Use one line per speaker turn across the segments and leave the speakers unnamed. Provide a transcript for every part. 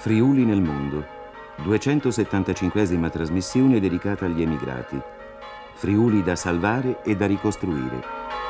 Friuli nel mondo, 275esima trasmissione dedicata agli emigrati. Friuli da salvare e da ricostruire.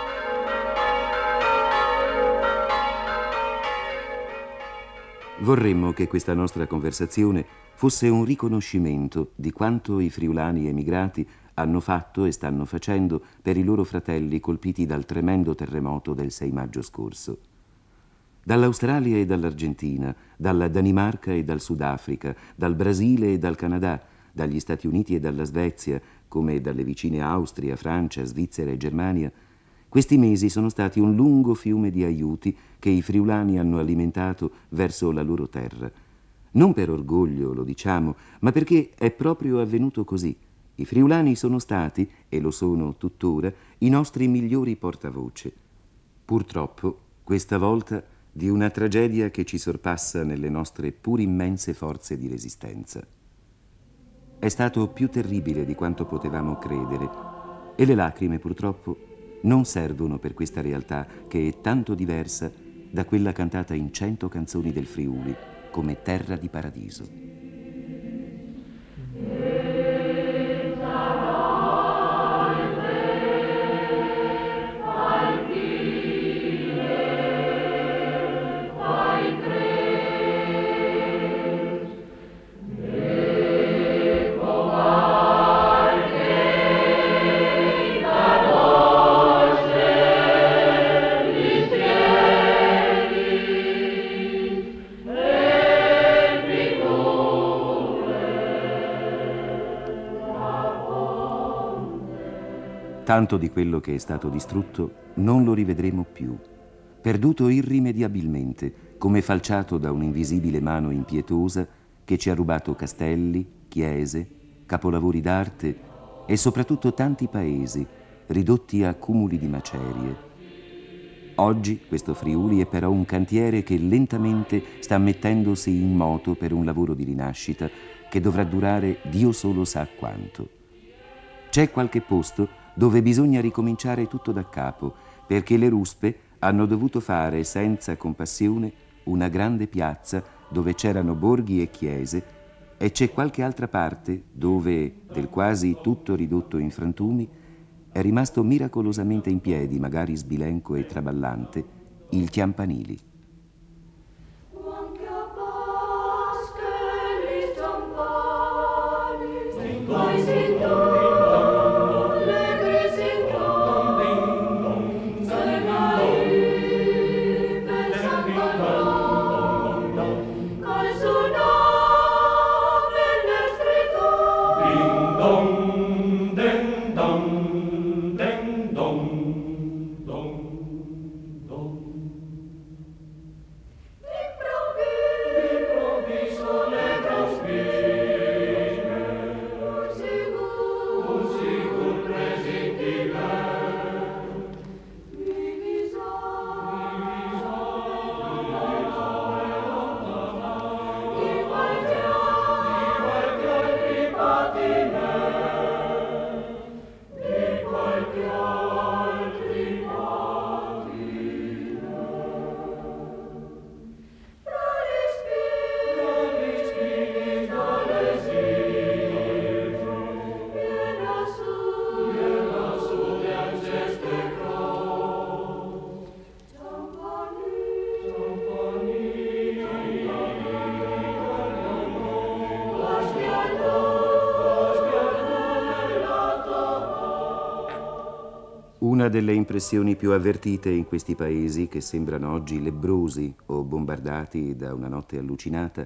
Vorremmo che questa nostra conversazione fosse un riconoscimento di quanto i friulani emigrati hanno fatto e stanno facendo per i loro fratelli colpiti dal tremendo terremoto del 6 maggio scorso. Dall'Australia e dall'Argentina, dalla Danimarca e dal Sudafrica, dal Brasile e dal Canada, dagli Stati Uniti e dalla Svezia, come dalle vicine Austria, Francia, Svizzera e Germania, questi mesi sono stati un lungo fiume di aiuti che i friulani hanno alimentato verso la loro terra. Non per orgoglio, lo diciamo, ma perché è proprio avvenuto così. I friulani sono stati, e lo sono tuttora, i nostri migliori portavoce. Purtroppo, questa volta, di una tragedia che ci sorpassa nelle nostre pur immense forze di resistenza. È stato più terribile di quanto potevamo credere, e le lacrime, purtroppo, non servono per questa realtà che è tanto diversa da quella cantata in 100 canzoni del Friuli come terra di paradiso. Tanto di quello che è stato distrutto non lo rivedremo più, perduto irrimediabilmente, come falciato da un'invisibile mano impietosa che ci ha rubato castelli, chiese, capolavori d'arte e soprattutto tanti paesi, ridotti a cumuli di macerie. Oggi questo Friuli è però un cantiere che lentamente sta mettendosi in moto per un lavoro di rinascita che dovrà durare Dio solo sa quanto. C'è qualche posto dove bisogna ricominciare tutto da capo, perché le ruspe hanno dovuto fare senza compassione una grande piazza dove c'erano borghi e chiese, e c'è qualche altra parte dove, del quasi tutto ridotto in frantumi, è rimasto miracolosamente in piedi, magari sbilenco e traballante, il Chiampanili. Una delle impressioni più avvertite in questi paesi, che sembrano oggi lebbrosi o bombardati da una notte allucinata,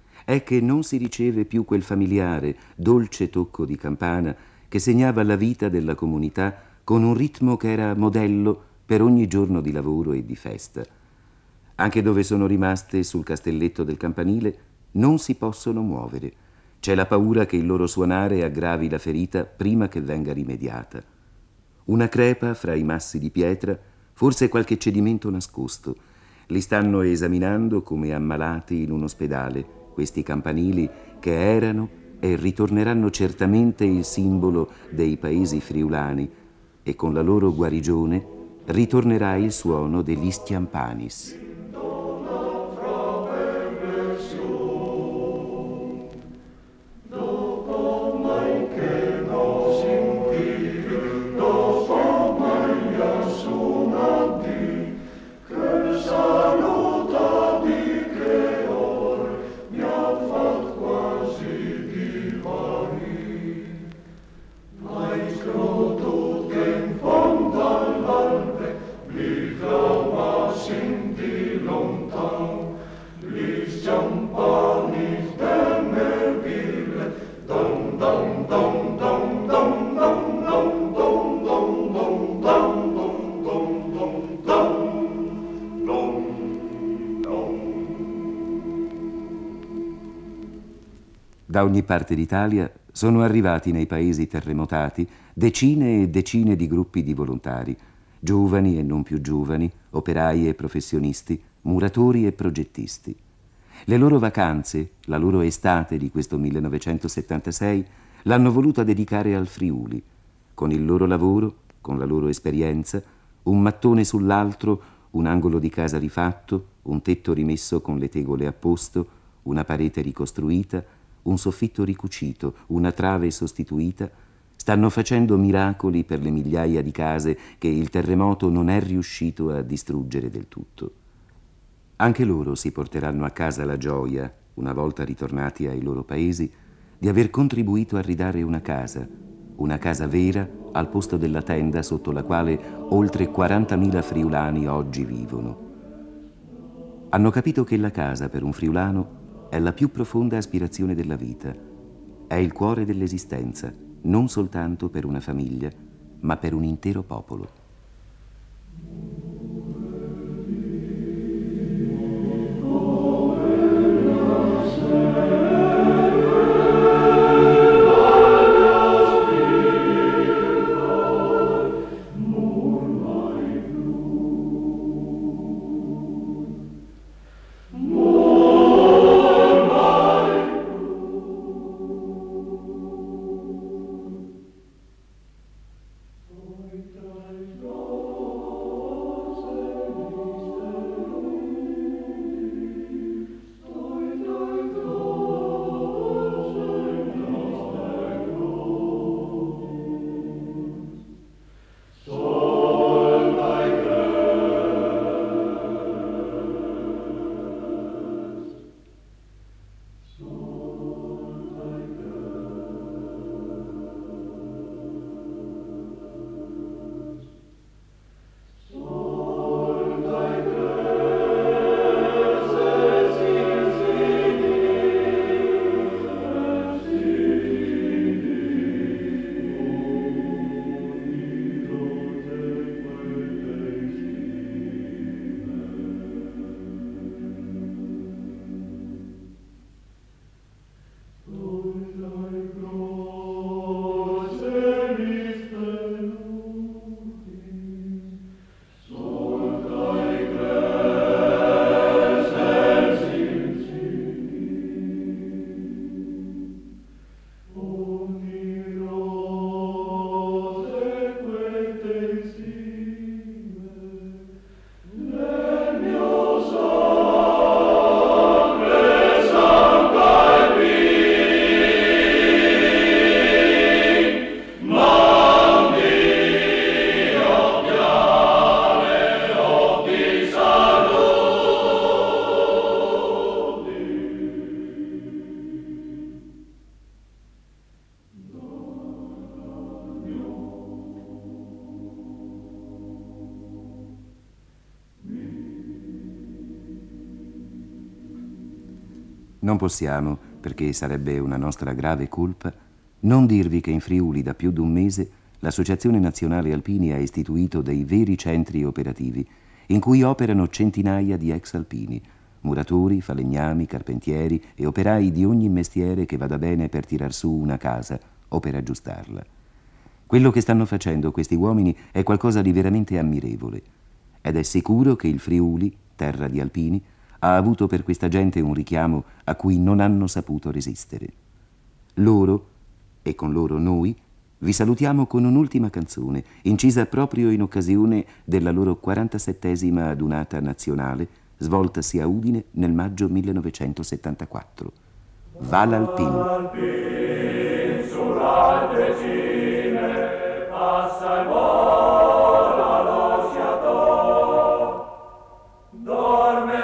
è che non si riceve più quel familiare, dolce tocco di campana che segnava la vita della comunità con un ritmo che era modello per ogni giorno di lavoro e di festa. Anche dove sono rimaste sul castelletto del campanile non si possono muovere. C'è la paura che il loro suonare aggravi la ferita prima che venga rimediata. Una crepa fra i massi di pietra, forse qualche cedimento nascosto. Li stanno esaminando come ammalati in un ospedale, questi campanili che erano e ritorneranno certamente il simbolo dei paesi friulani, e con la loro guarigione ritornerà il suono degli stiampanis. Da ogni parte d'Italia sono arrivati nei paesi terremotati decine e decine di gruppi di volontari, giovani e non più giovani, operai e professionisti, muratori e progettisti. Le loro vacanze, la loro estate di questo 1976, l'hanno voluta dedicare al Friuli. Con il loro lavoro, con la loro esperienza, un mattone sull'altro, un angolo di casa rifatto, un tetto rimesso con le tegole a posto, una parete ricostruita, un soffitto ricucito, una trave sostituita, stanno facendo miracoli per le migliaia di case che il terremoto non è riuscito a distruggere del tutto. Anche loro si porteranno a casa la gioia, una volta ritornati ai loro paesi, di aver contribuito a ridare una casa vera al posto della tenda sotto la quale oltre 40.000 friulani oggi vivono. Hanno capito che la casa per un friulano è la più profonda aspirazione della vita, è il cuore dell'esistenza, non soltanto per una famiglia, ma per un intero popolo. Non possiamo, perché sarebbe una nostra grave colpa, non dirvi che in Friuli da più di un mese l'Associazione Nazionale Alpini ha istituito dei veri centri operativi in cui operano centinaia di ex alpini, muratori, falegnami, carpentieri e operai di ogni mestiere che vada bene per tirar su una casa o per aggiustarla. Quello che stanno facendo questi uomini è qualcosa di veramente ammirevole ed è sicuro che il Friuli, terra di alpini, ha avuto per questa gente un richiamo a cui non hanno saputo resistere. Loro, e con loro noi, vi salutiamo con un'ultima canzone, incisa proprio in occasione della loro 47esima adunata nazionale, svoltasi a Udine nel maggio 1974. Val Alpin. Sull'altre cime passa e vola lo sciatò, dorme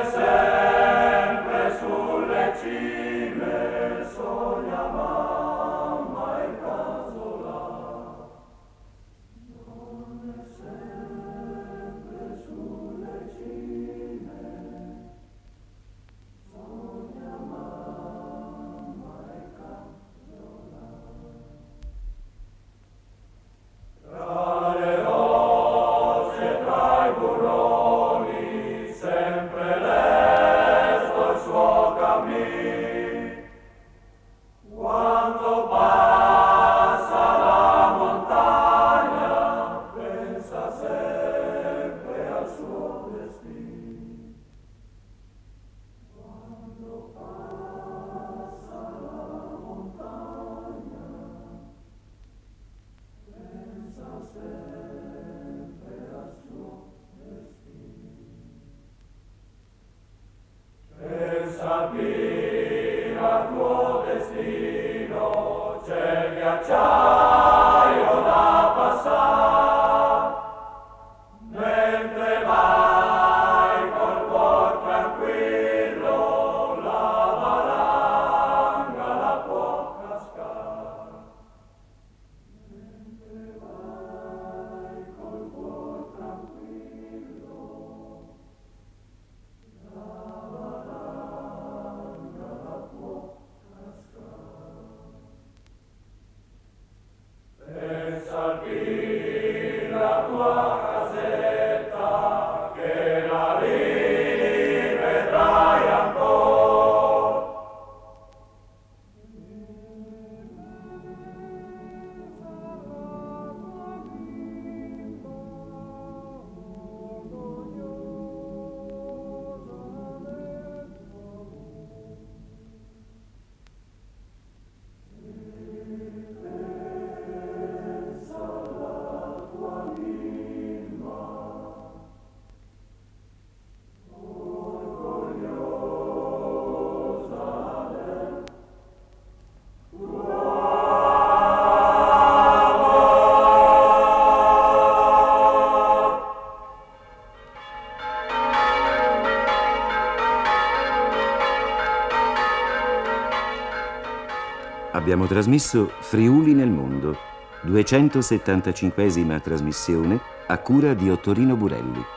sempre sulle cime, sogna mamma il casolà. Dorme sempre sulle cime, sogna mamma il casolà. Abbiamo trasmesso Friuli nel mondo, 275esima trasmissione a cura di Ottorino Burelli.